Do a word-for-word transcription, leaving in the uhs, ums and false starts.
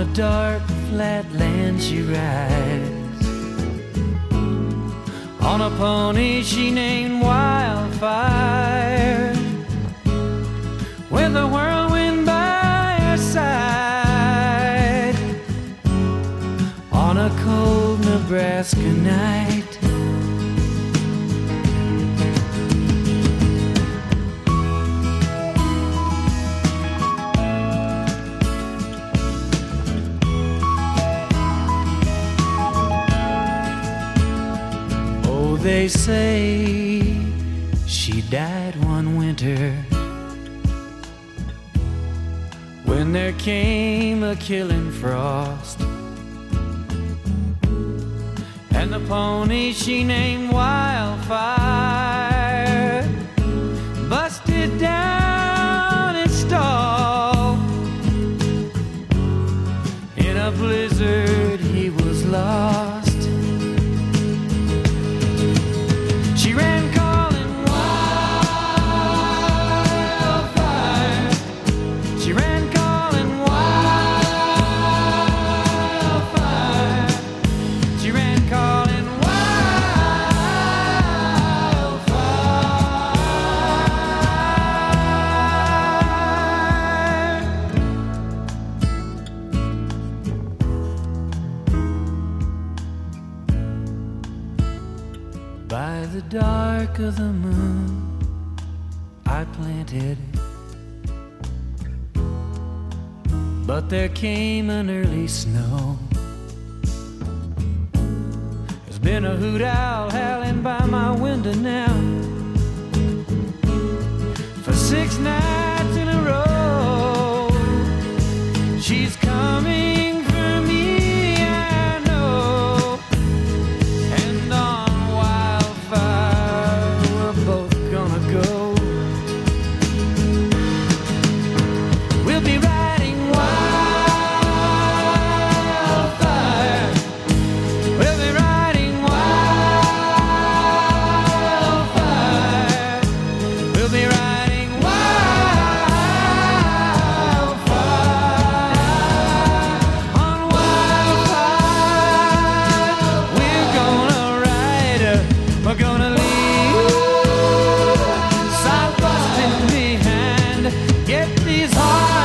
dark flatland she rides, on a pony she named Wildfire, with a whirlwind by her side, on a cold Nebraska night. They say she died one winter when there came a killing frost, and the pony she named Wildfire busted down its stall. In a blizzard he was lost. She ran calling wildfire. She ran calling wildfire. She ran calling by the dark of the moon, I planted, but there came an early snow. There's been a hoot owl howling by my window now for six nights in a row. She's coming for me, I know, and on Wildfire we're both gonna go. We'll be riding wildfire. We'll be riding wildfire. We'll be riding wildfire. On wildfire, we're gonna ride her. We're gonna leave side busting behind. Get these hearts